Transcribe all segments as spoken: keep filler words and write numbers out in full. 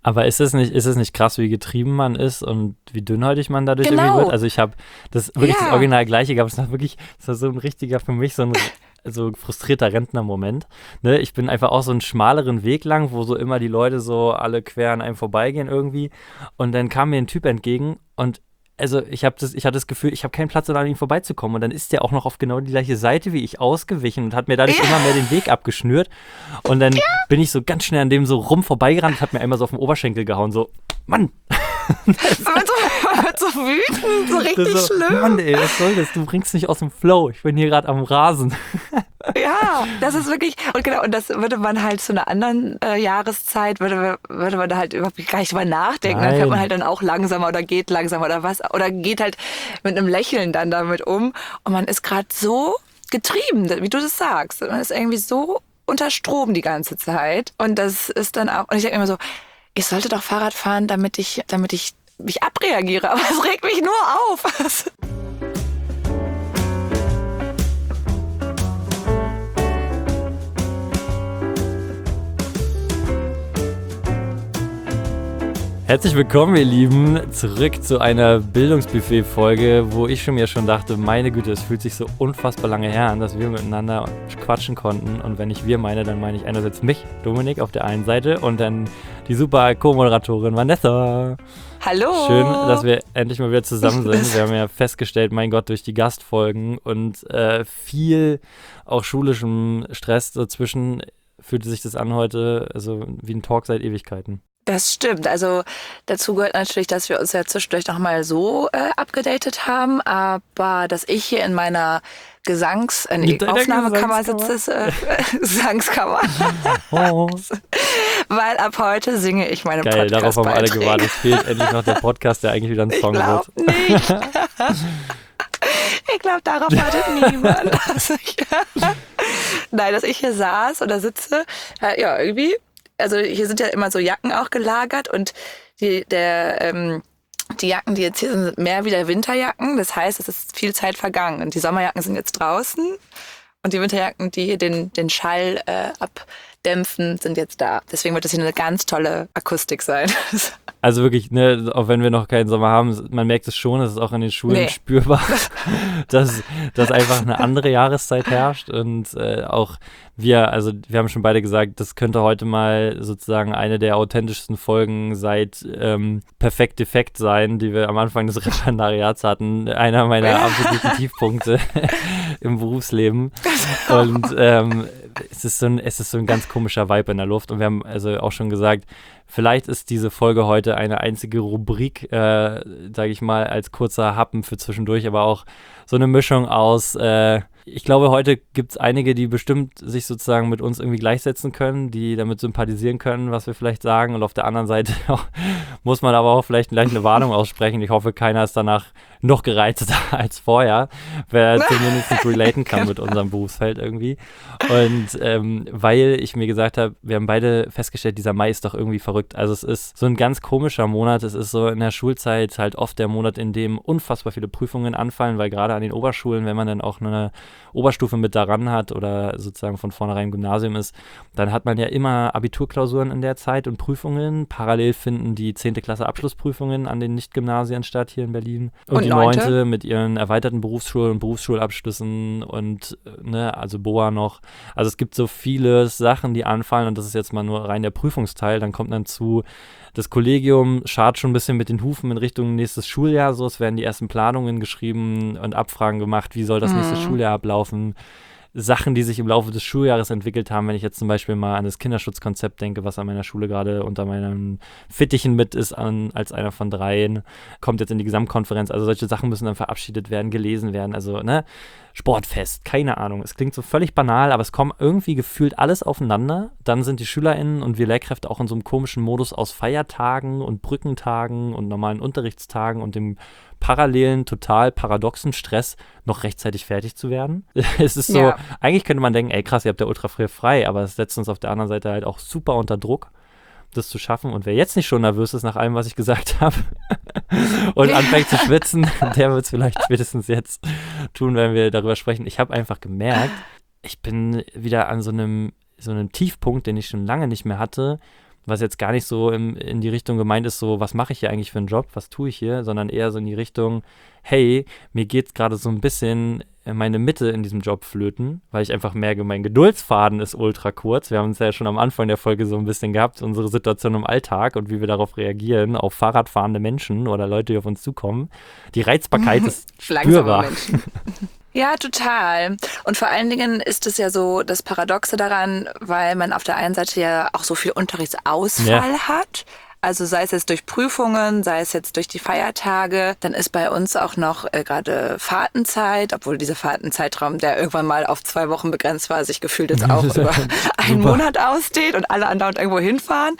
Aber ist es nicht, ist es nicht krass, wie getrieben man ist und wie dünnhäutig man dadurch Genau. irgendwie wird? Also ich habe das wirklich Ja. das Original Gleiche gehabt. Es war wirklich, es war so ein richtiger, für mich so ein so frustrierter Rentner-Moment. Ne? Ich bin einfach auch so einen schmaleren Weg lang, wo so immer die Leute so alle quer an einem vorbeigehen irgendwie. Und dann kam mir ein Typ entgegen und also ich habe das, ich hatte das Gefühl, ich habe keinen Platz, um an ihm vorbeizukommen. Und dann ist der auch noch auf genau die gleiche Seite wie ich ausgewichen und hat mir dadurch Ja. immer mehr den Weg abgeschnürt. Und dann bin ich so ganz schnell an dem so rum vorbeigerannt und hat mir einmal so auf den Oberschenkel gehauen. So, Mann! Man wird so, man wird so wütend, so richtig Das so, schlimm. Mann, ey, was soll das? Du bringst mich aus dem Flow. Ich bin hier gerade am Rasen. Ja, das ist wirklich, und genau, und das würde man halt zu einer anderen äh, Jahreszeit, würde, würde man da halt überhaupt gar nicht drüber nachdenken. Dann fährt man Nein. halt dann auch langsamer oder geht langsamer oder was, oder geht halt mit einem Lächeln dann damit um. Und man ist gerade so getrieben, wie du das sagst. Man ist irgendwie so unter Strom die ganze Zeit. Und das ist dann auch, und ich denke immer so, ich sollte doch Fahrrad fahren, damit ich, damit ich mich abreagiere, aber es regt mich nur auf. Herzlich willkommen, ihr Lieben, zurück zu einer Bildungsbuffet-Folge, wo ich schon mir schon dachte, meine Güte, es fühlt sich so unfassbar lange her an, dass wir miteinander quatschen konnten. Und wenn ich wir meine, dann meine ich einerseits mich, Dominik, auf der einen Seite und dann die super Co-Moderatorin Vanessa. Hallo. Schön, dass wir endlich mal wieder zusammen sind. Wir haben ja festgestellt, mein Gott, durch die Gastfolgen und äh, viel auch schulischem Stress dazwischen fühlte sich das an heute, also wie ein Talk seit Ewigkeiten. Das stimmt. Also dazu gehört natürlich, dass wir uns ja zwischendurch noch mal so äh, abgedatet haben, aber dass ich hier in meiner Gesangs-, äh, nee, In deiner Aufnahmekammer Gesangskammer? sitze, äh, Gesangskammer, Oh. weil ab heute singe ich meine Geil, darauf haben alle Podcast-Beiträge. gewartet. Es fehlt endlich noch der Podcast, der eigentlich wieder ein Ich Song glaube wird. nicht. Ich glaube, darauf wartet niemand. Dass ich, nein, dass ich hier saß oder sitze, äh, ja, irgendwie. Also hier sind ja immer so Jacken auch gelagert und die, der, ähm, die Jacken, die jetzt hier sind, sind mehr wie der Winterjacken. Das heißt, es ist viel Zeit vergangen. Und die Sommerjacken sind jetzt draußen und die Winterjacken, die hier den, den Schall äh, abdämpfen, sind jetzt da. Deswegen wird das hier eine ganz tolle Akustik sein. Also wirklich, ne, auch wenn wir noch keinen Sommer haben, man merkt es schon, es ist auch in den Schulen Nee. spürbar, dass, dass einfach eine andere Jahreszeit herrscht und äh, auch wir, also wir haben schon beide gesagt, das könnte heute mal sozusagen eine der authentischsten Folgen seit ähm, Perfekt Defekt sein, die wir am Anfang des Referendariats hatten. Einer meiner absoluten Tiefpunkte im Berufsleben. Und ähm, es ist so ein, es ist so ein ganz komischer Vibe in der Luft und wir haben also auch schon gesagt, vielleicht ist diese Folge heute eine einzige Rubrik, äh, sage ich mal, als kurzer Happen für zwischendurch, aber auch so eine Mischung aus, äh, ich glaube, heute gibt es einige, die bestimmt sich sozusagen mit uns irgendwie gleichsetzen können, die damit sympathisieren können, was wir vielleicht sagen. Und auf der anderen Seite muss man aber auch vielleicht gleich eine Warnung aussprechen. Ich hoffe, keiner ist danach noch gereizter als vorher, wer zumindest relaten kann mit unserem Berufsfeld irgendwie. Und ähm, weil ich mir gesagt habe, wir haben beide festgestellt, dieser Mai ist doch irgendwie verrückt. Also es ist so ein ganz komischer Monat. Es ist so in der Schulzeit halt oft der Monat, in dem unfassbar viele Prüfungen anfallen, weil gerade an den Oberschulen, wenn man dann auch eine Oberstufe mit daran hat oder sozusagen von vornherein im Gymnasium ist, dann hat man ja immer Abiturklausuren in der Zeit und Prüfungen. Parallel finden die zehnte Klasse Abschlussprüfungen an den Nicht-Gymnasien statt hier in Berlin. Und, Und die neunte? neunte mit ihren erweiterten Berufsschul- und Berufsschulabschlüssen und, ne, also B O A noch. Also es gibt so viele Sachen, die anfallen und das ist jetzt mal nur rein der Prüfungsteil. Dann kommt dann zu, das Kollegium schart schon ein bisschen mit den Hufen in Richtung nächstes Schuljahr. So, es werden die ersten Planungen geschrieben und Abfragen gemacht, wie soll das nächste Mhm. Schuljahr ablaufen. Sachen, die sich im Laufe des Schuljahres entwickelt haben, wenn ich jetzt zum Beispiel mal an das Kinderschutzkonzept denke, was an meiner Schule gerade unter meinen Fittichen mit ist, an, als einer von dreien, kommt jetzt in die Gesamtkonferenz. Also solche Sachen müssen dann verabschiedet werden, gelesen werden. Also, ne, Sportfest, keine Ahnung. Es klingt so völlig banal, aber es kommt irgendwie gefühlt alles aufeinander. Dann sind die SchülerInnen und wir Lehrkräfte auch in so einem komischen Modus aus Feiertagen und Brückentagen und normalen Unterrichtstagen und dem parallelen, total paradoxen Stress, noch rechtzeitig fertig zu werden. Es ist so, Ja. eigentlich könnte man denken, ey krass, ihr habt ja ultra früh frei, aber es setzt uns auf der anderen Seite halt auch super unter Druck, das zu schaffen. Und wer jetzt nicht schon nervös ist nach allem, was ich gesagt habe und anfängt zu schwitzen, der wird es vielleicht spätestens jetzt tun, wenn wir darüber sprechen. Ich habe einfach gemerkt, ich bin wieder an so einem, so einem Tiefpunkt, den ich schon lange nicht mehr hatte, was jetzt gar nicht so im, in die Richtung gemeint ist, so, was mache ich hier eigentlich für einen Job, was tue ich hier, sondern eher so in die Richtung, hey, mir geht's gerade so ein bisschen meine Mitte in diesem Job flöten, weil ich einfach merke, mein Geduldsfaden ist ultra kurz. Wir haben uns ja schon am Anfang der Folge so ein bisschen gehabt, unsere Situation im Alltag und wie wir darauf reagieren, auf Fahrradfahrende Menschen oder Leute, die auf uns zukommen. Die Reizbarkeit ist spürbar. Ja, total. Und vor allen Dingen ist es ja so das Paradoxe daran, weil man auf der einen Seite ja auch so viel Unterrichtsausfall ja. hat. Also sei es jetzt durch Prüfungen, sei es jetzt durch die Feiertage, dann ist bei uns auch noch äh, gerade Fahrtenzeit, obwohl dieser Fahrtenzeitraum, der irgendwann mal auf zwei Wochen begrenzt war, sich gefühlt jetzt auch über einen Monat ausdehnt und alle andauernd irgendwo hinfahren.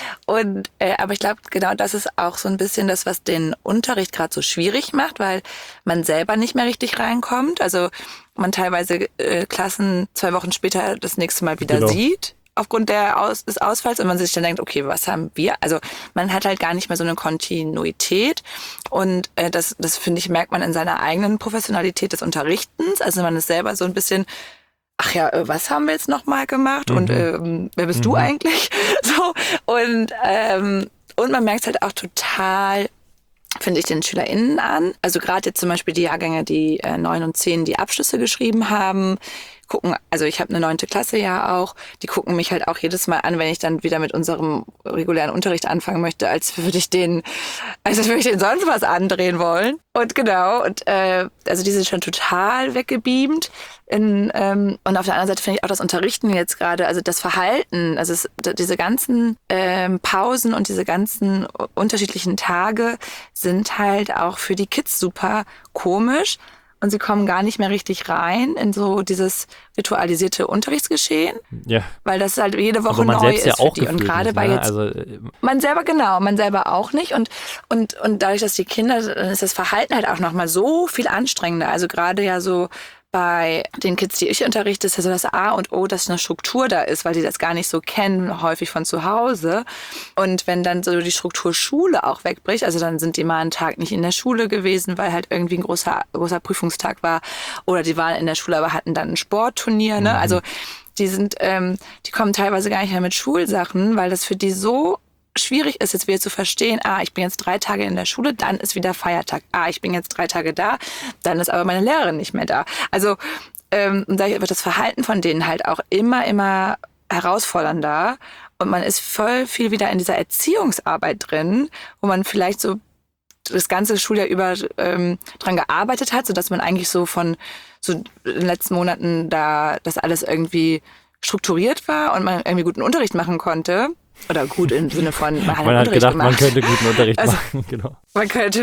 Und äh, aber ich glaube, genau das ist auch so ein bisschen das, was den Unterricht gerade so schwierig macht, weil man selber nicht mehr richtig reinkommt. Also man teilweise äh, Klassen zwei Wochen später das nächste Mal wieder genau. sieht. Aufgrund der Aus- des Ausfalls und man sich dann denkt, okay, was haben wir? Also man hat halt gar nicht mehr so eine Kontinuität und äh, das, das finde ich, merkt man in seiner eigenen Professionalität des Unterrichtens. Also man ist selber so ein bisschen, ach ja, was haben wir jetzt nochmal gemacht mhm. und ähm, wer bist mhm. du eigentlich? So und ähm, und man merkt halt auch total, finde ich, den SchülerInnen an. Also gerade jetzt zum Beispiel die Jahrgänge, die äh, neun und zehn die Abschlüsse geschrieben haben, gucken, also ich habe eine neunte Klasse ja auch, die gucken mich halt auch jedes Mal an, wenn ich dann wieder mit unserem regulären Unterricht anfangen möchte, als würde ich denen, als würde ich denen sonst was andrehen wollen. Und genau, und äh, also die sind schon total weggebeamt. In, ähm, und auf der anderen Seite finde ich auch das Unterrichten jetzt gerade, also das Verhalten, also es, diese ganzen ähm, Pausen und diese ganzen unterschiedlichen Tage sind halt auch für die Kids super komisch. Und sie kommen gar nicht mehr richtig rein in so dieses ritualisierte Unterrichtsgeschehen. Ja. Weil das halt jede Woche aber man neu selbst ist ja auch für die. Und gerade bei ne? jetzt. Also, man selber, genau, man selber auch nicht. Und, und, und dadurch, dass die Kinder, dann ist das Verhalten halt auch nochmal so viel anstrengender. Also gerade ja so bei den Kids, die ich unterrichte, ist ja so das A und O, dass eine Struktur da ist, weil die das gar nicht so kennen, häufig von zu Hause. Und wenn dann so die Struktur Schule auch wegbricht, also dann sind die mal einen Tag nicht in der Schule gewesen, weil halt irgendwie ein großer, großer Prüfungstag war, oder die waren in der Schule, aber hatten dann ein Sportturnier, ne? Mhm. Also die sind, ähm, die kommen teilweise gar nicht mehr mit Schulsachen, weil das für die so schwierig ist, jetzt wieder zu verstehen, ah, ich bin jetzt drei Tage in der Schule, dann ist wieder Feiertag. Ah, ich bin jetzt drei Tage da, dann ist aber meine Lehrerin nicht mehr da. Also ähm, da wird das Verhalten von denen halt auch immer, immer herausfordernder und man ist voll viel wieder in dieser Erziehungsarbeit drin, wo man vielleicht so das ganze Schuljahr über ähm, dran gearbeitet hat, sodass man eigentlich so von so in den letzten Monaten da das alles irgendwie strukturiert war und man irgendwie guten Unterricht machen konnte. Oder gut im Sinne von, man hat, man hat Unterricht gedacht, gemacht. Man könnte guten Unterricht also, machen, genau. Man könnte.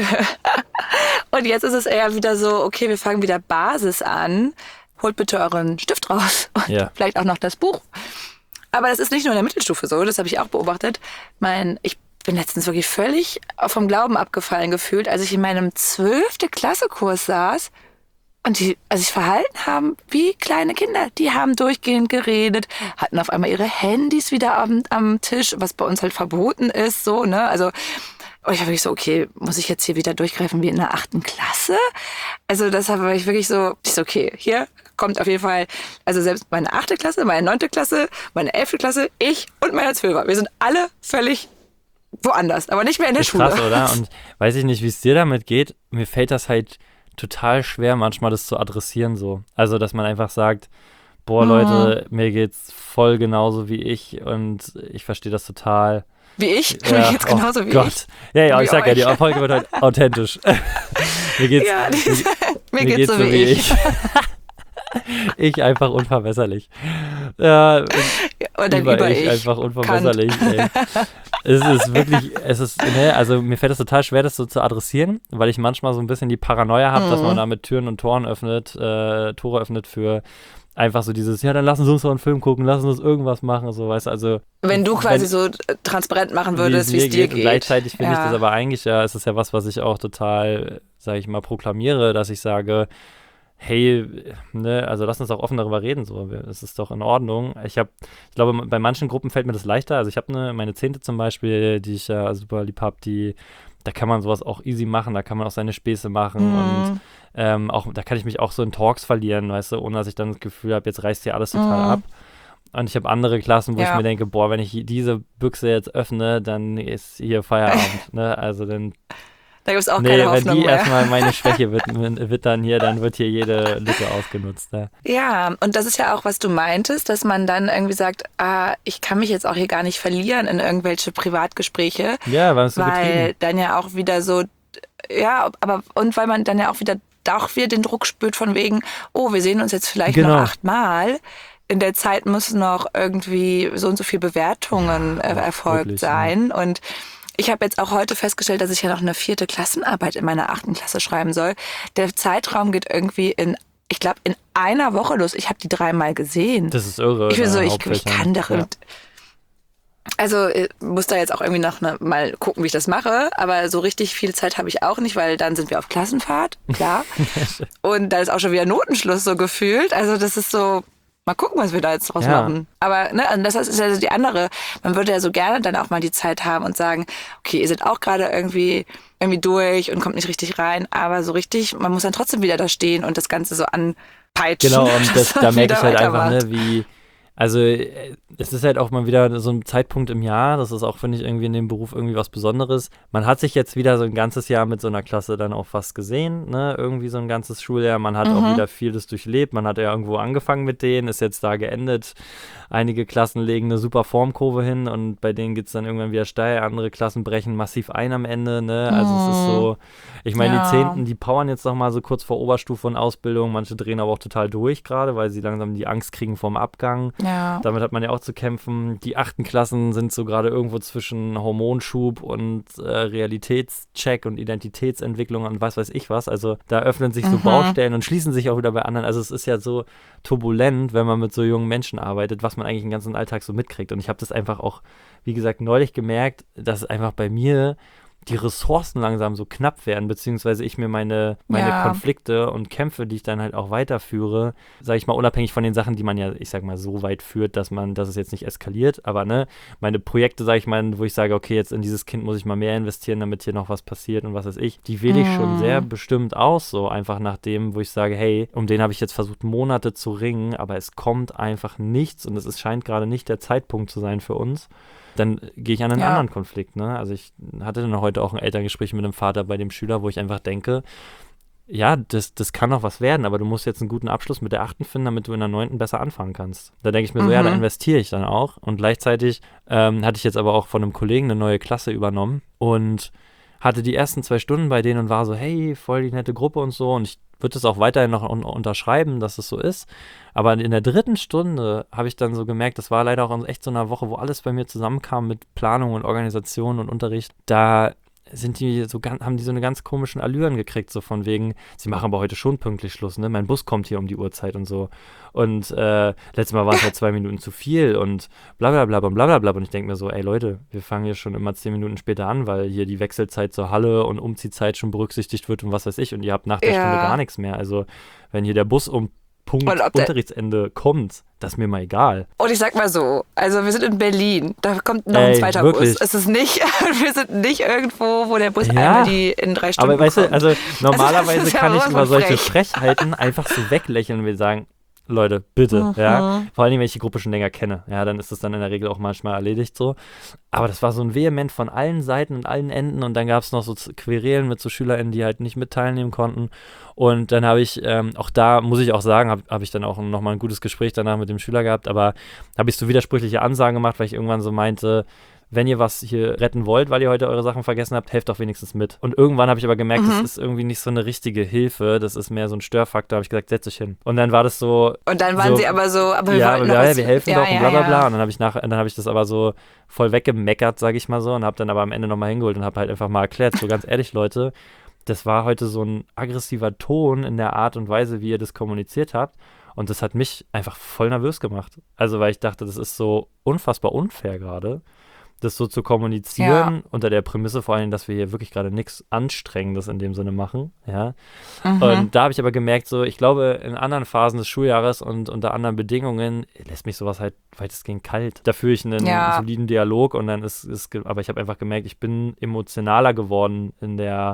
Und jetzt ist es eher wieder so, okay, wir fangen wieder Basis an. Holt bitte euren Stift raus und ja. vielleicht auch noch das Buch. Aber das ist nicht nur in der Mittelstufe so, das habe ich auch beobachtet. Mein, ich bin letztens wirklich völlig vom Glauben abgefallen gefühlt, als ich in meinem zwölfte Klasse-Kurs saß. Und die also sich verhalten haben wie kleine Kinder. Die haben durchgehend geredet, hatten auf einmal ihre Handys wieder am, am Tisch, was bei uns halt verboten ist, so, ne? Also, und ich war wirklich so, okay, muss ich jetzt hier wieder durchgreifen wie in der achten Klasse? Also, das war ich wirklich so, ich so, okay, hier kommt auf jeden Fall, also selbst meine achte Klasse, meine neunte Klasse, meine elfte Klasse, ich und meine Zwölfer. Wir sind alle völlig woanders, aber nicht mehr in der ist Schule. Krass, oder? Und weiß ich nicht, wie es dir damit geht. Mir fällt das halt total schwer, manchmal das zu adressieren so. Also, dass man einfach sagt, boah, Leute, mhm. mir geht's voll genauso wie ich und ich verstehe das total. Wie ich? Ja, mir geht's genauso oh wie Gott. ich. Ja, ja, wie ich sag euch. ja, die Folge wird heute authentisch. mir geht's, ja, die, mir, mir geht's, geht's so wie ich. ich. Ich einfach unverbesserlich. Ja, und dann über, über ich, ich einfach unverbesserlich. Ey. Es ist wirklich, es ist, ne, also mir fällt es total schwer, das so zu adressieren, weil ich manchmal so ein bisschen die Paranoia habe, mhm. dass man damit Türen und Toren öffnet, äh, Tore öffnet für einfach so dieses, ja, dann lassen Sie uns doch einen Film gucken, lassen Sie uns irgendwas machen, so, weißt du, also. Wenn du quasi wenn, so transparent machen würdest, wie es dir geht. Und gleichzeitig finde ja. ich das aber eigentlich, ja, es ist ja was, was ich auch total, sage ich mal, proklamiere, dass ich sage, hey, ne, also lass uns auch offen darüber reden, so, es ist doch in Ordnung. Ich habe, ich glaube, bei manchen Gruppen fällt mir das leichter, also ich habe eine, meine Zehnte zum Beispiel, die ich ja super lieb habe, die, da kann man sowas auch easy machen, da kann man auch seine Späße machen mhm. und ähm, auch, da kann ich mich auch so in Talks verlieren, weißt du, ohne dass ich dann das Gefühl habe, jetzt reißt hier alles total mhm. ab. Und ich habe andere Klassen, wo Ja. ich mir denke, boah, wenn ich diese Büchse jetzt öffne, dann ist hier Feierabend. Ne? Also dann, Da gibt es auch nee, keine wenn Hoffnung die mehr. erstmal meine Schwäche wird, wird dann hier, dann wird hier jede Lücke ausgenutzt. Ja. Ja, und das ist ja auch, was du meintest, dass man dann irgendwie sagt, ah, ich kann mich jetzt auch hier gar nicht verlieren in irgendwelche Privatgespräche, Ja, weil es so weil getrieben. dann ja auch wieder so, ja, aber und weil man dann ja auch wieder auch wieder den Druck spürt von wegen, oh, wir sehen uns jetzt vielleicht Genau. noch achtmal. In der Zeit müssen noch irgendwie so und so viele Bewertungen äh, erfolgt wirklich, sein. Und ich habe jetzt auch heute festgestellt, dass ich ja noch eine vierte Klassenarbeit in meiner achten Klasse schreiben soll. Der Zeitraum geht irgendwie in, ich glaube, in einer Woche los. Ich habe die dreimal gesehen. Das ist irre. Ich bin so, deine ich, ich Hauptfächer. kann darin. Ja. Also ich muss da jetzt auch irgendwie noch ne, mal gucken, wie ich das mache. Aber so richtig viel Zeit habe ich auch nicht, weil dann sind wir auf Klassenfahrt, klar. Und da ist auch schon wieder Notenschluss so gefühlt. Also das ist so, mal gucken, was wir da jetzt draus Ja. machen. Aber ne, also das ist ja so die andere. Man würde ja so gerne dann auch mal die Zeit haben und sagen, okay, ihr seid auch gerade irgendwie irgendwie durch und kommt nicht richtig rein. Aber so richtig, man muss dann trotzdem wieder da stehen und das Ganze so anpeitschen. Genau, und das, dass man da merke wieder ich halt einfach, weitermacht. ne, wie, also äh, es ist halt auch mal wieder so ein Zeitpunkt im Jahr, das ist auch, finde ich, irgendwie in dem Beruf irgendwie was Besonderes. Man hat sich jetzt wieder so ein ganzes Jahr mit so einer Klasse dann auch fast gesehen, ne, irgendwie so ein ganzes Schuljahr, man hat Mhm. auch wieder vieles durchlebt, man hat ja irgendwo angefangen mit denen, ist jetzt da geendet. Einige Klassen legen eine super Formkurve hin und bei denen geht es dann irgendwann wieder steil, andere Klassen brechen massiv ein am Ende, ne, also es ist so, ich meine, Ja. die Zehnten, die powern jetzt noch mal so kurz vor Oberstufe und Ausbildung, manche drehen aber auch total durch gerade, weil sie langsam die Angst kriegen vorm Abgang. Ja. Damit hat man ja auch zu kämpfen. Die achten Klassen sind so gerade irgendwo zwischen Hormonschub und äh, Realitätscheck und Identitätsentwicklung und was weiß ich was. Also da öffnen sich so Mhm. Baustellen und schließen sich auch wieder bei anderen. Also es ist ja so turbulent, wenn man mit so jungen Menschen arbeitet, was man eigentlich den ganzen Alltag so mitkriegt. Und ich habe das einfach auch, wie gesagt, neulich gemerkt, dass einfach bei mir die Ressourcen langsam so knapp werden, beziehungsweise ich mir meine, meine Ja. Konflikte und Kämpfe, die ich dann halt auch weiterführe, sage ich mal, unabhängig von den Sachen, die man ja, ich sag mal, so weit führt, dass man, dass es jetzt nicht eskaliert, aber ne, meine Projekte, sage ich mal, wo ich sage, okay, jetzt in dieses Kind muss ich mal mehr investieren, damit hier noch was passiert und was weiß ich, die wähle ich schon Mhm. sehr bestimmt aus, so einfach nach dem, wo ich sage, hey, um den habe ich jetzt versucht, Monate zu ringen, aber es kommt einfach nichts und es ist, scheint gerade nicht der Zeitpunkt zu sein für uns. Dann gehe ich an einen Ja. anderen Konflikt. Ne? Also ich hatte dann heute auch ein Elterngespräch mit einem Vater bei dem Schüler, wo ich einfach denke, ja, das, das kann noch was werden, aber du musst jetzt einen guten Abschluss mit der achten finden, damit du in der neunten besser anfangen kannst. Da denke ich mir so, Mhm. ja, da investiere ich dann auch. Und gleichzeitig ähm, hatte ich jetzt aber auch von einem Kollegen eine neue Klasse übernommen und hatte die ersten zwei Stunden bei denen und war so, hey, voll die nette Gruppe und so. Und ich würde das auch weiterhin noch un- unterschreiben, dass es so ist. Aber in der dritten Stunde habe ich dann so gemerkt, das war leider auch in echt so einer Woche, wo alles bei mir zusammenkam mit Planung und Organisation und Unterricht. Da sind die so ganz, haben die so eine ganz komischen Allüren gekriegt, so von wegen, sie machen aber heute schon pünktlich Schluss, ne? Mein Bus kommt hier um die Uhrzeit und so. Und äh, letztes Mal waren es halt zwei Minuten zu viel und bla bla bla und bla bla bla. Und ich denke mir so, ey Leute, wir fangen hier schon immer zehn Minuten später an, weil hier die Wechselzeit zur Halle und Umziehzeit schon berücksichtigt wird und was weiß ich. Und ihr habt nach der Ja. Stunde gar nichts mehr. Also wenn hier der Bus um Punkt Und ob der- Unterrichtsende kommt, das ist mir mal egal. Und ich sag mal so, also wir sind in Berlin, da kommt noch Ey, ein zweiter wirklich. Bus. Es ist nicht, wir sind nicht irgendwo, wo der Bus Ja. einmal die in drei Stunden Aber weißt du, kommt. also normalerweise das ist ja kann ich sowas über von solche frech. Frechheiten einfach so weglächeln und wir sagen, Leute, bitte, Mhm. ja. Vor allem, wenn ich die Gruppe schon länger kenne. Ja, dann ist das dann in der Regel auch manchmal erledigt so. Aber das war so ein Vehement von allen Seiten und allen Enden und dann gab es noch so Z- Querelen mit so SchülerInnen, die halt nicht mit teilnehmen konnten. Und dann habe ich, ähm, auch da muss ich auch sagen, habe hab ich dann auch nochmal ein gutes Gespräch danach mit dem Schüler gehabt, aber habe ich so widersprüchliche Ansagen gemacht, weil ich irgendwann so meinte, wenn ihr was hier retten wollt, weil ihr heute eure Sachen vergessen habt, helft doch wenigstens mit. Und irgendwann habe ich aber gemerkt, das Mhm. ist irgendwie nicht so eine richtige Hilfe, das ist mehr so ein Störfaktor. Habe ich gesagt, setz dich hin. Und dann war das so, Und dann waren so, sie aber so, aber wir ja, wollten aber noch ja, was- wir helfen ja, doch und ja, bla bla ja. bla. Und dann habe ich nach, dann habe ich das aber so voll weggemeckert, sage ich mal so, und habe dann aber am Ende nochmal hingeholt und habe halt einfach mal erklärt, so ganz ehrlich, Leute, das war heute so ein aggressiver Ton in der Art und Weise, wie ihr das kommuniziert habt. Und das hat mich einfach voll nervös gemacht. Also, weil ich dachte, das ist so unfassbar unfair gerade, das so zu kommunizieren, unter der Prämisse vor allem, dass wir hier wirklich gerade nichts Anstrengendes in dem Sinne machen, ja. Mhm. Und da habe ich aber gemerkt, so, ich glaube, in anderen Phasen des Schuljahres und unter anderen Bedingungen lässt mich sowas halt weitestgehend kalt. Da führe ich einen Ja. soliden Dialog und dann ist, ist ge- aber ich habe einfach gemerkt, ich bin emotionaler geworden in der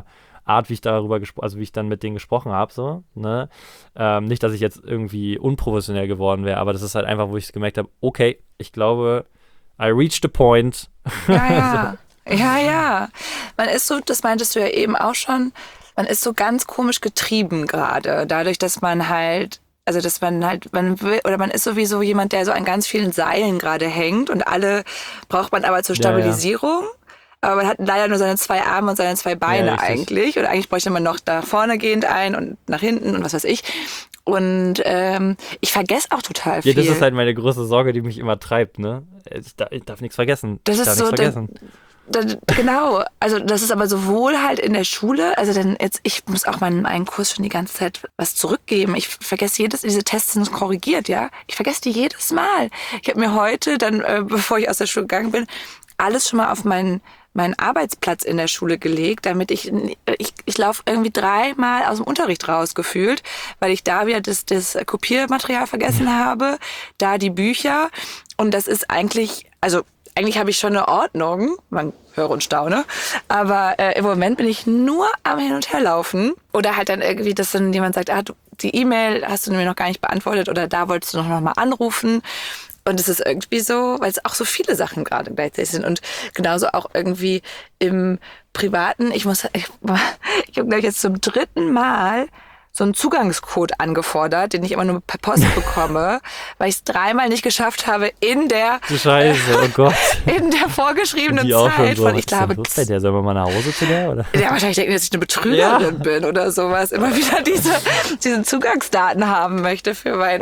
Art, wie ich darüber gesprochen, also wie ich dann mit denen gesprochen habe, so, ne? Ähm, nicht, dass ich jetzt irgendwie unprofessionell geworden wäre, aber das ist halt einfach, wo ich gemerkt habe, okay, ich glaube, I reached the point. Ja, ja. so. Ja, ja. Man ist so, das meintest du ja eben auch schon, man ist so ganz komisch getrieben gerade, dadurch, dass man halt, also dass man halt, man will, oder man ist sowieso jemand, der so an ganz vielen Seilen gerade hängt und alle braucht man aber zur Stabilisierung. Ja, ja. Aber man hat leider nur seine zwei Arme und seine zwei Beine ja, eigentlich. Und eigentlich bräuchte man noch da vorne gehend ein und nach hinten und was weiß ich. Und ähm, ich vergesse auch total viel. Ja, das ist halt meine größte Sorge, die mich immer treibt, ne? Ich darf, ich darf nichts vergessen. Das ich ist darf so, nichts vergessen. Da, da, genau. Also das ist aber sowohl halt in der Schule, also denn jetzt, ich muss auch meinen einen Kurs schon die ganze Zeit was zurückgeben. Ich vergesse jedes, diese Tests sind korrigiert, ja. Ich vergesse die jedes Mal. Ich habe mir heute dann, äh, bevor ich aus der Schule gegangen bin, alles schon mal auf meinen meinen Arbeitsplatz in der Schule gelegt, damit ich, ich, ich laufe irgendwie dreimal aus dem Unterricht raus gefühlt, weil ich da wieder das, das Kopiermaterial vergessen habe, da die Bücher und das ist eigentlich, also eigentlich habe ich schon eine Ordnung, man höre und staune, aber äh, im Moment bin ich nur am Hin- und Herlaufen oder halt dann irgendwie, dass dann jemand sagt, ah, du, die E-Mail hast du mir noch gar nicht beantwortet oder da wolltest du noch, noch mal anrufen. Und es ist irgendwie so, weil es auch so viele Sachen gerade gleichzeitig sind. Und genauso auch irgendwie im Privaten. Ich muss, ich, ich habe, glaube ich, jetzt zum dritten Mal so einen Zugangscode angefordert, den ich immer nur per Post bekomme, weil ich es dreimal nicht geschafft habe in der Scheiße, oh Gott. in der vorgeschriebenen die auch Zeit. so, Von, ich glaube, was ist bei der? Sollen wir mal nach Hause zu der? Oder? Ja, wahrscheinlich denken, dass ich eine Betrügerin ja. bin oder sowas. Immer wieder diese, diese Zugangsdaten haben möchte für mein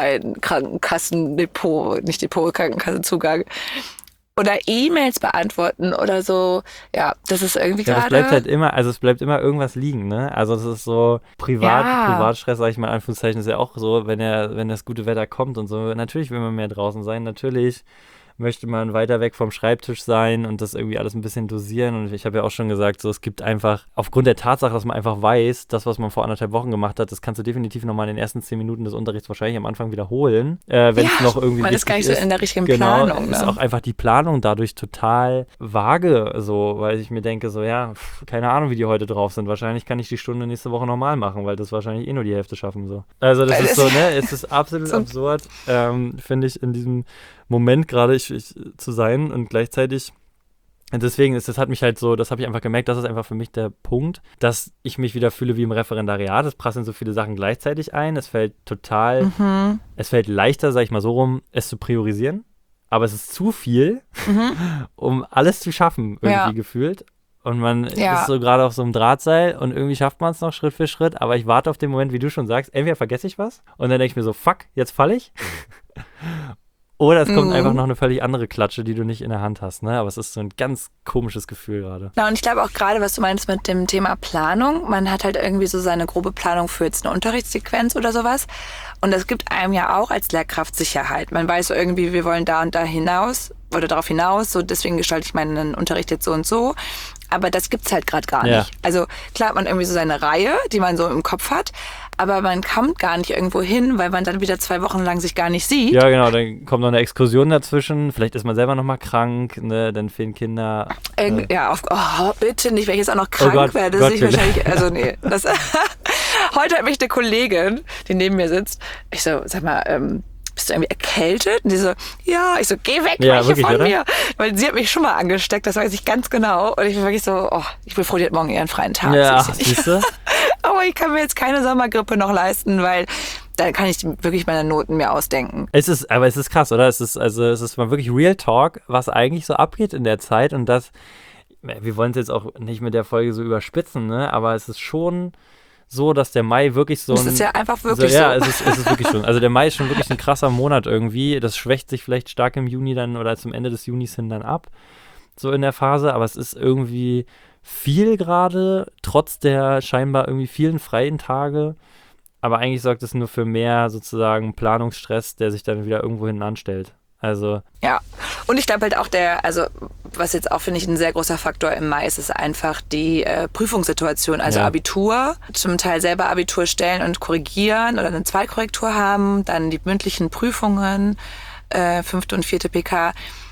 Online-Krankenkassendepot, nicht Depot, Krankenkassenzugang. Oder E-Mails beantworten oder so. Ja, das ist irgendwie ja, gerade... Es bleibt halt immer, also es bleibt immer irgendwas liegen, ne? Also das ist so Privat, ja. Privatstress, sag ich mal in Anführungszeichen, ist ja auch so, wenn er, wenn das gute Wetter kommt und so. Natürlich will man mehr draußen sein, natürlich möchte man weiter weg vom Schreibtisch sein und das irgendwie alles ein bisschen dosieren. Und ich habe ja auch schon gesagt, so es gibt einfach, aufgrund der Tatsache, dass man einfach weiß, das, was man vor anderthalb Wochen gemacht hat, das kannst du definitiv nochmal in den ersten zehn Minuten des Unterrichts wahrscheinlich am Anfang wiederholen. Äh, wenn es ja, noch irgendwie man ist gar nicht so in der richtigen genau, Planung. Ne? Ist auch einfach die Planung dadurch total vage, so, weil ich mir denke, so ja, pff, keine Ahnung, wie die heute drauf sind. Wahrscheinlich kann ich die Stunde nächste Woche normal machen, weil das wahrscheinlich eh nur die Hälfte schaffen. So. Also das weil ist so, ne, es ist absolut so absurd, ähm, finde ich, in diesem Moment gerade ich, ich, zu sein und gleichzeitig, deswegen ist, das hat mich halt so, das habe ich einfach gemerkt, das ist einfach für mich der Punkt, dass ich mich wieder fühle wie im Referendariat, es prasseln so viele Sachen gleichzeitig ein, es fällt total, mhm. es fällt leichter, sag ich mal so rum, es zu priorisieren, aber es ist zu viel, mhm. um alles zu schaffen, irgendwie ja. gefühlt. Und man ja. ist so gerade auf so einem Drahtseil und irgendwie schafft man es noch Schritt für Schritt, aber ich warte auf den Moment, wie du schon sagst, entweder vergesse ich was und dann denke ich mir so, fuck, jetzt falle ich. Oder es kommt mhm. einfach noch eine völlig andere Klatsche, die du nicht in der Hand hast, ne? Aber es ist so ein ganz komisches Gefühl gerade. Ja, und ich glaube auch gerade, was du meinst mit dem Thema Planung, man hat halt irgendwie so seine grobe Planung für jetzt eine Unterrichtssequenz oder sowas. Und das gibt einem ja auch als Lehrkraft Sicherheit. Man weiß so irgendwie, wir wollen da und da hinaus oder darauf hinaus, so deswegen gestalte ich meinen Unterricht jetzt so und so. Aber das gibt's halt gerade gar ja. nicht. Also klar hat man irgendwie so seine Reihe, die man so im Kopf hat, aber man kommt gar nicht irgendwo hin, weil man dann wieder zwei Wochen lang sich gar nicht sieht. Ja, genau, dann kommt noch eine Exkursion dazwischen, vielleicht ist man selber noch mal krank, ne, dann fehlen Kinder. Äh, ja, auf, oh, bitte nicht, wenn ich jetzt auch noch krank oh Gott, werde, Gott, ich wahrscheinlich, also nee. Das, heute hat mich eine Kollegin, die neben mir sitzt, ich so, sag mal, ähm, bist du irgendwie erkältet? Und die so, ja. Ich so, geh weg, ja, welche wirklich, von oder? mir. Weil sie hat mich schon mal angesteckt, das weiß ich ganz genau. Und ich bin wirklich so, oh, ich bin froh, die hat morgen ihren freien Tag. Ja, siehst du? Aber ich kann mir jetzt keine Sommergrippe noch leisten, weil da kann ich wirklich meine Noten mir ausdenken. Es ist, aber es ist krass, oder? Es ist, also, es ist mal wirklich Real Talk, was eigentlich so abgeht in der Zeit. Und das, wir wollen es jetzt auch nicht mit der Folge so überspitzen, ne? Aber es ist schon so, dass der Mai wirklich so ein... Es ist ja einfach wirklich so. so. Ja, es ist, es ist wirklich so. Also der Mai ist schon wirklich ein krasser Monat irgendwie. Das schwächt sich vielleicht stark im Juni dann oder zum Ende des Junis hin dann ab, so in der Phase. Aber es ist irgendwie viel gerade, trotz der scheinbar irgendwie vielen freien Tage. Aber eigentlich sorgt es nur für mehr sozusagen Planungsstress, der sich dann wieder irgendwo hinten anstellt. Also ja, und ich glaube halt auch der, also was jetzt auch, finde ich, ein sehr großer Faktor im Mai ist, ist einfach die äh, Prüfungssituation. Also ja. Abitur, zum Teil selber Abitur stellen und korrigieren oder eine Zweitkorrektur haben, dann die mündlichen Prüfungen, äh, fünfte und vierte P K.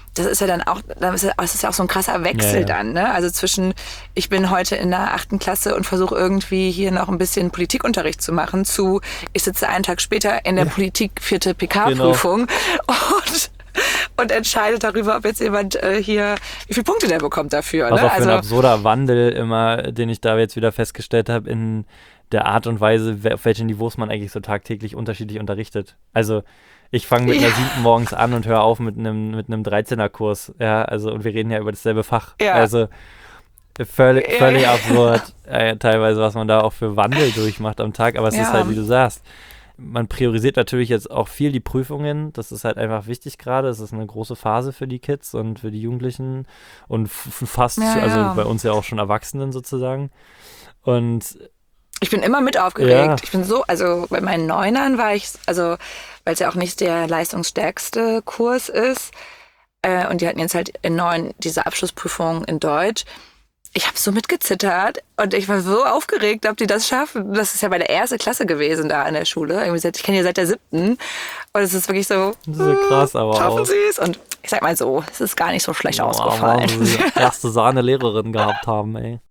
das ist ja dann auch, das ist ja auch so ein krasser Wechsel ja, ja. dann, ne? Also zwischen, ich bin heute in der achten Klasse und versuche irgendwie hier noch ein bisschen Politikunterricht zu machen, zu, ich sitze einen Tag später in der ja. Politik vierte P K-Prüfung genau. und und entscheidet darüber, ob jetzt jemand äh, hier, wie viele Punkte der bekommt dafür. Was ne? auch für also, ein absurder Wandel immer, den ich da jetzt wieder festgestellt habe, in der Art und Weise, auf welchen Niveaus man eigentlich so tagtäglich unterschiedlich unterrichtet. Also ich fange mit ja. einer siebten morgens an und höre auf mit einem mit einem dreizehner-Kurs. Ja, also und wir reden ja über dasselbe Fach. Ja. Also völlig, völlig ja. absurd, äh, teilweise, was man da auch für Wandel durchmacht am Tag. Aber es ja. ist halt, wie du sagst, man priorisiert natürlich jetzt auch viel die Prüfungen. Das ist halt einfach wichtig gerade. Es ist eine große Phase für die Kids und für die Jugendlichen und f- fast, ja, also ja. bei uns ja auch schon Erwachsenen sozusagen. Und ich bin immer mit aufgeregt. Ja. Ich bin so, also bei meinen Neunern war ich, also weil es ja auch nicht der leistungsstärkste Kurs ist. Äh, und die hatten jetzt halt in neun diese Abschlussprüfung in Deutsch. Ich habe so mitgezittert und ich war so aufgeregt, ob die das schaffen. Das ist ja bei der ersten Klasse gewesen da in der Schule. Irgendwie seit, ich kenne die seit der siebten. Und es ist wirklich so, das ist so krass, aber schaffen auch. sie es? Und ich sag mal so, es ist gar nicht so schlecht ja, ausgefallen. Weil sie die erste Sahne-Lehrerin gehabt haben, ey.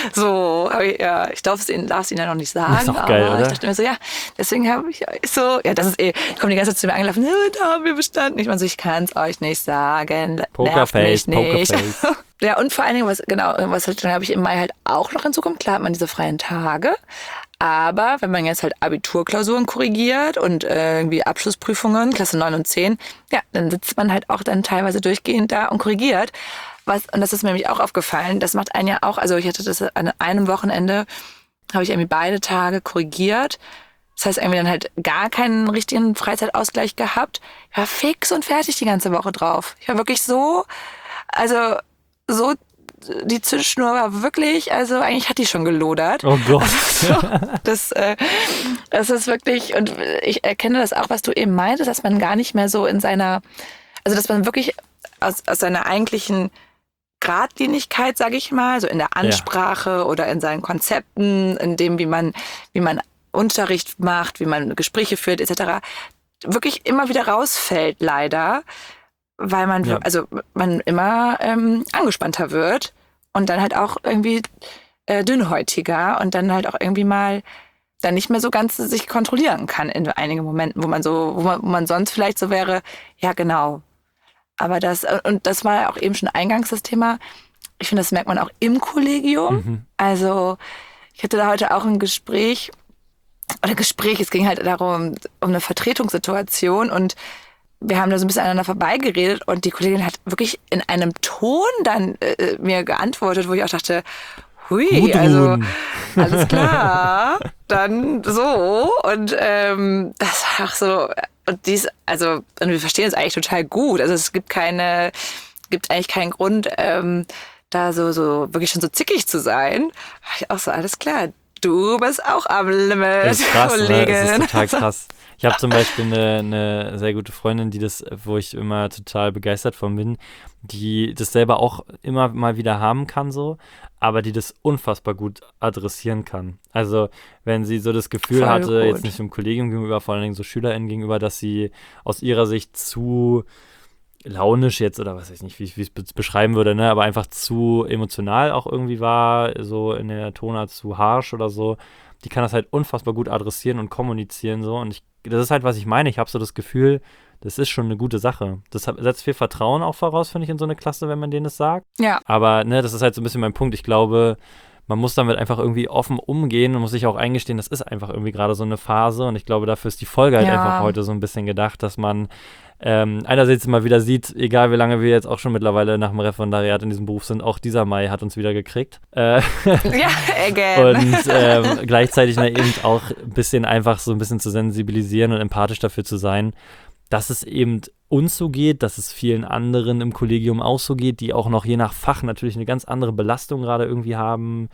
So, ich, ja, ich darf es ihnen, darf es ihnen ja noch nicht sagen. Das ist doch geil, aber oder? Ich dachte mir so, ja, deswegen habe ich so, ja, das ist eh, ich komme die ganze Zeit zu mir angelaufen, ja, da haben wir bestanden. Ich meine so, ich kann es euch nicht sagen. Pokerface, nicht. Pokerface. Ja, und vor allen Dingen, was, genau, was halt, dann habe ich im Mai halt auch noch hinzukommen. Klar hat man diese freien Tage. Aber wenn man jetzt halt Abiturklausuren korrigiert und äh, irgendwie Abschlussprüfungen, Klasse neun und zehn, ja, dann sitzt man halt auch dann teilweise durchgehend da und korrigiert. Was, und das ist mir nämlich auch aufgefallen, das macht einen ja auch, also ich hatte das an einem Wochenende, habe ich irgendwie beide Tage korrigiert. Das heißt, irgendwie dann halt gar keinen richtigen Freizeitausgleich gehabt. Ich war fix und fertig die ganze Woche drauf. Ich war wirklich so, also so, die Zündschnur war wirklich, also eigentlich hat die schon gelodert. Oh Gott. Also, das, äh, das ist wirklich, und ich erkenne das auch, was du eben meintest, dass man gar nicht mehr so in seiner, also dass man wirklich aus, aus seiner eigentlichen Gradlinigkeit, sage ich mal, so in der Ansprache ja. oder in seinen Konzepten, in dem, wie man, wie man Unterricht macht, wie man Gespräche führt, et cetera, wirklich immer wieder rausfällt, leider, weil man, ja. also man immer ähm, angespannter wird und dann halt auch irgendwie äh, dünnhäutiger und dann halt auch irgendwie mal dann nicht mehr so ganz sich kontrollieren kann in einigen Momenten, wo man so, wo man, wo man sonst vielleicht so wäre, ja genau. Aber das, und das war ja auch eben schon eingangs das Thema, ich finde, das merkt man auch im Kollegium. Mhm. Also ich hatte da heute auch ein Gespräch, oder Gespräch, es ging halt darum, um eine Vertretungssituation und wir haben da so ein bisschen aneinander vorbeigeredet und die Kollegin hat wirklich in einem Ton dann äh, mir geantwortet, wo ich auch dachte, hui, Gudrun. Also alles klar, dann so und ähm, das war auch so, und dies, also und wir verstehen es eigentlich total gut, also es gibt keine, gibt eigentlich keinen Grund, ähm, da so, so wirklich schon so zickig zu sein. Ich auch so, alles klar, du bist auch am Limit, das ist krass, Kollegin. Ne? Das ist total krass. Ich habe zum Beispiel eine, eine sehr gute Freundin, die das, wo ich immer total begeistert von bin, die das selber auch immer mal wieder haben kann so, aber die das unfassbar gut adressieren kann. Also wenn sie so das Gefühl Voll hatte, gut. jetzt nicht dem Kollegium gegenüber, vor allen Dingen so SchülerInnen gegenüber, dass sie aus ihrer Sicht zu launisch jetzt oder was weiß ich nicht, wie ich es beschreiben würde, ne, aber einfach zu emotional auch irgendwie war, so in der Tonart zu harsh oder so, die kann das halt unfassbar gut adressieren und kommunizieren so und ich, das ist halt, was ich meine, ich habe so das Gefühl, das ist schon eine gute Sache. Das setzt viel Vertrauen auch voraus, finde ich, in so eine Klasse, wenn man denen das sagt. Ja. Aber, ne, das ist halt so ein bisschen mein Punkt. Ich glaube, man muss damit einfach irgendwie offen umgehen und muss sich auch eingestehen, das ist einfach irgendwie gerade so eine Phase und ich glaube, dafür ist die Folge halt ja. einfach heute so ein bisschen gedacht, dass man ähm, einerseits immer wieder sieht, egal wie lange wir jetzt auch schon mittlerweile nach dem Referendariat in diesem Beruf sind, auch dieser Mai hat uns wieder gekriegt. Äh, ja, again. Und ähm, gleichzeitig ne, eben auch ein bisschen einfach so ein bisschen zu sensibilisieren und empathisch dafür zu sein, dass es eben uns so geht, dass es vielen anderen im Kollegium auch so geht, die auch noch je nach Fach natürlich eine ganz andere Belastung gerade irgendwie haben.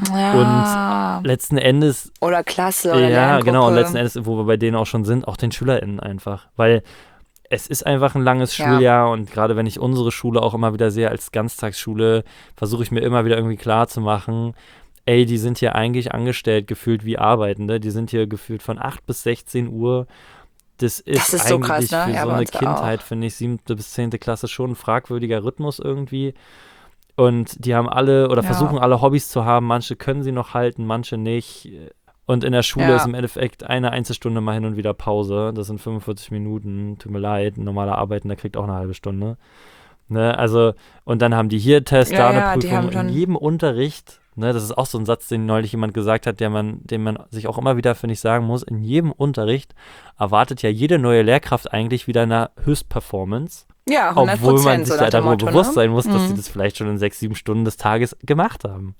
Ja. Und letzten Endes... Oder Klasse oder Ja, genau. Und letzten Endes, wo wir bei denen auch schon sind, auch den SchülerInnen einfach. Weil es ist einfach ein langes Schuljahr ja. und gerade wenn ich unsere Schule auch immer wieder sehe als Ganztagsschule, versuche ich mir immer wieder irgendwie klar zu machen, ey, die sind hier eigentlich angestellt gefühlt wie Arbeitende. Die sind hier gefühlt von acht bis sechzehn Uhr das ist, Das ist so eigentlich krass, ne? für Ja, so bei eine uns Kindheit, finde ich, siebte bis zehnte Klasse schon ein fragwürdiger Rhythmus irgendwie. Und die haben alle oder Ja. versuchen alle Hobbys zu haben. Manche können sie noch halten, manche nicht. Und in der Schule Ja. ist im Endeffekt eine Einzelstunde mal hin und wieder Pause. Das sind fünfundvierzig Minuten. Tut mir leid, ein normaler Arbeitender kriegt auch eine halbe Stunde. Ne, also, und dann haben die hier Test, Ja, da eine ja, die Prüfung. haben In schon- jedem Unterricht, ne, das ist auch so ein Satz, den neulich jemand gesagt hat, der man, den man sich auch immer wieder, finde ich, sagen muss. In jedem Unterricht erwartet ja jede neue Lehrkraft eigentlich wieder eine Höchstperformance. Ja, hundert Obwohl man Prozent, sich so ja nach dem darüber Motto, bewusst ne? sein muss, dass Mhm. sie das vielleicht schon in sechs, sieben Stunden des Tages gemacht haben.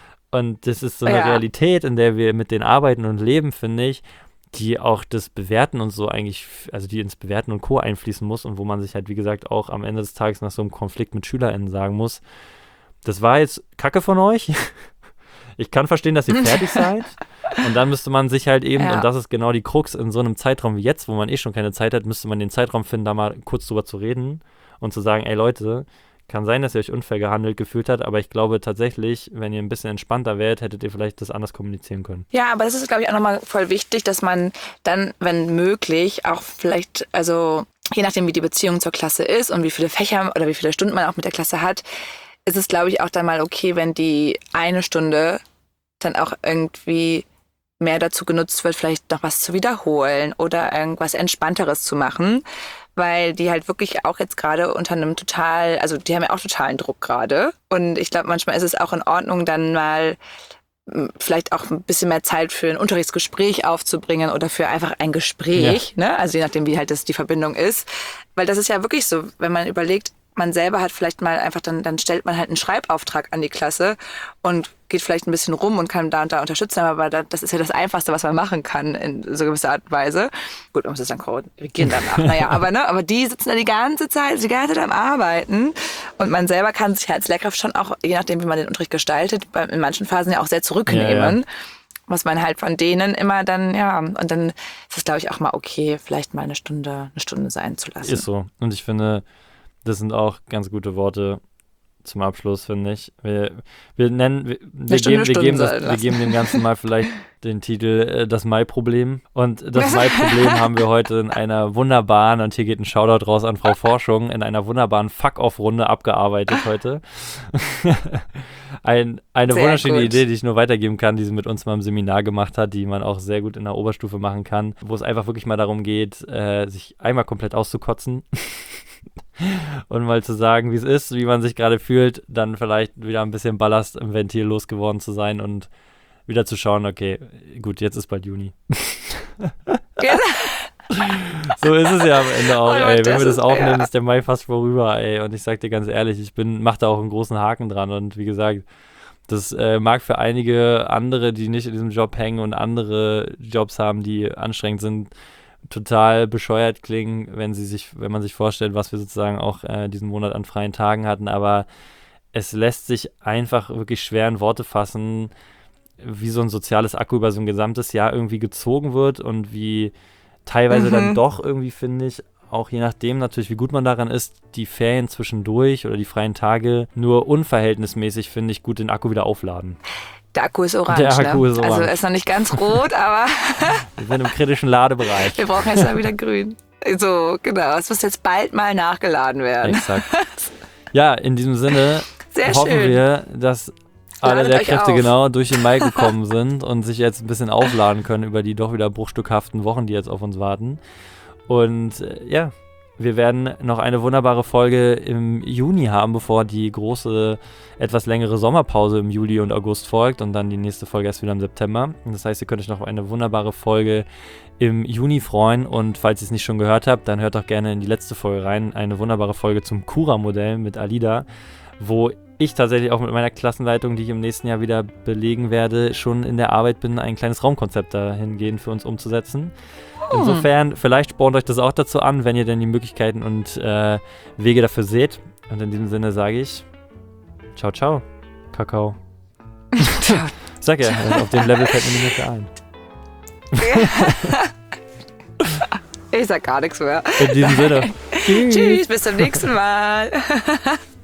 Und das ist so eine Ja. Realität, in der wir mit denen arbeiten und leben, finde ich, die auch das Bewerten und so eigentlich, also die ins Bewerten und Co. einfließen muss und wo man sich halt, wie gesagt, auch am Ende des Tages nach so einem Konflikt mit SchülerInnen sagen muss, das war jetzt Kacke von euch. Ich kann verstehen, dass ihr fertig seid. Und dann müsste man sich halt eben, Ja. und das ist genau die Krux in so einem Zeitraum wie jetzt, wo man eh schon keine Zeit hat, müsste man den Zeitraum finden, da mal kurz drüber zu reden und zu sagen, ey Leute, kann sein, dass ihr euch unfair gehandelt gefühlt habt, aber ich glaube tatsächlich, wenn ihr ein bisschen entspannter wärt, hättet ihr vielleicht das anders kommunizieren können. Ja, aber das ist, glaube ich, auch nochmal voll wichtig, dass man dann, wenn möglich, auch vielleicht, also je nachdem, wie die Beziehung zur Klasse ist und wie viele Fächer oder wie viele Stunden man auch mit der Klasse hat, ist es, glaube ich, auch dann mal okay, wenn die eine Stunde dann auch irgendwie mehr dazu genutzt wird, vielleicht noch was zu wiederholen oder irgendwas Entspannteres zu machen, weil die halt wirklich auch jetzt gerade unter einem total, also die haben ja auch totalen Druck gerade und ich glaube, manchmal ist es auch in Ordnung, dann mal m, vielleicht auch ein bisschen mehr Zeit für ein Unterrichtsgespräch aufzubringen oder für einfach ein Gespräch, ne? Also je nachdem, wie halt das die Verbindung ist, weil das ist ja wirklich so, wenn man überlegt, man selber hat vielleicht mal einfach, dann, dann stellt man halt einen Schreibauftrag an die Klasse und geht vielleicht ein bisschen rum und kann da und da unterstützen, aber da, das ist ja das Einfachste, was man machen kann in so gewisser Art und Weise. Gut, man muss es dann korrigieren danach, naja, aber ne, aber die sitzen da die ganze Zeit, die ganze Zeit am Arbeiten und man selber kann sich als Lehrkraft schon auch, je nachdem, wie man den Unterricht gestaltet, bei, in manchen Phasen ja auch sehr zurücknehmen. Ja, ja. Was man halt von denen immer dann, ja, und dann ist es, glaube ich, auch mal okay, vielleicht mal eine Stunde, eine Stunde sein zu lassen. Ist so. Und ich finde, das sind auch ganz gute Worte zum Abschluss, finde ich. Wir, wir nennen, wir, wir, Stunde geben, wir, Stunde geben das, sein wir lassen. geben dem Ganzen mal vielleicht den Titel äh, Das Mai-Problem. Und das Mai-Problem haben wir heute in einer wunderbaren, und hier geht ein Shoutout raus an Frau Forschung, in einer wunderbaren Fuck-Off-Runde abgearbeitet heute. Ein, eine Sehr wunderschöne gut. Idee, die ich nur weitergeben kann, die sie mit uns mal im Seminar gemacht hat, die man auch sehr gut in der Oberstufe machen kann, wo es einfach wirklich mal darum geht, äh, sich einmal komplett auszukotzen. Und mal zu sagen, wie es ist, wie man sich gerade fühlt, dann vielleicht wieder ein bisschen Ballast im Ventil losgeworden zu sein und wieder zu schauen, okay, gut, jetzt ist bald Juni. So ist es ja am Ende auch, Oh, ey. Wenn das wir das ist- aufnehmen, ja. ist der Mai fast vorüber, ey. Und ich sag dir ganz ehrlich, ich bin, mach da auch einen großen Haken dran. Und wie gesagt, das äh, mag für einige andere, die nicht in diesem Job hängen und andere Jobs haben, die anstrengend sind, total bescheuert klingen, wenn sie sich, wenn man sich vorstellt, was wir sozusagen auch äh, diesen Monat an freien Tagen hatten, aber es lässt sich einfach wirklich schwer in Worte fassen, wie so ein soziales Akku über so ein gesamtes Jahr irgendwie gezogen wird und wie teilweise Mhm. dann doch irgendwie, finde ich, auch je nachdem natürlich, wie gut man daran ist, die Ferien zwischendurch oder die freien Tage nur unverhältnismäßig, finde ich, gut den Akku wieder aufladen. Der Akku ist orange, Der Akku ne? ist Also orange. er ist noch nicht ganz rot, aber Wir sind im kritischen Ladebereich. wir brauchen jetzt mal wieder grün. So, genau. Es muss jetzt bald mal nachgeladen werden. Exakt. Ja, in diesem Sinne Sehr hoffen schön. wir, dass alle Ladet euch Lehrkräfte auf. genau durch den Mai gekommen sind und sich jetzt ein bisschen aufladen können über die doch wieder bruchstückhaften Wochen, die jetzt auf uns warten. Und äh, ja, wir werden noch eine wunderbare Folge im Juni haben, bevor die große, etwas längere Sommerpause im Juli und August folgt und dann die nächste Folge erst wieder im September. Und das heißt, ihr könnt euch noch auf eine wunderbare Folge im Juni freuen und falls ihr es nicht schon gehört habt, dann hört doch gerne in die letzte Folge rein, eine wunderbare Folge zum Cura-Modell mit Alida, wo ich tatsächlich auch mit meiner Klassenleitung, die ich im nächsten Jahr wieder belegen werde, schon in der Arbeit bin, ein kleines Raumkonzept dahingehend für uns umzusetzen. Insofern, vielleicht spornt euch das auch dazu an, wenn ihr denn die Möglichkeiten und äh, Wege dafür seht. Und in diesem Sinne sage ich, ciao, ciao, Kakao. Sag ja, auf dem Level fällt mir nicht mehr ein. Ich sag gar nichts mehr. In diesem Sinne, Tschüss, bis zum nächsten Mal.